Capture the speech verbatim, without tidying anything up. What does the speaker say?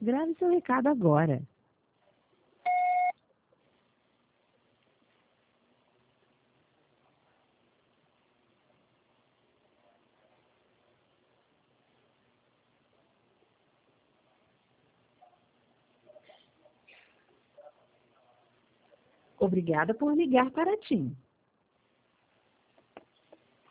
Grave seu recado agora. Obrigada por ligar para a TIM.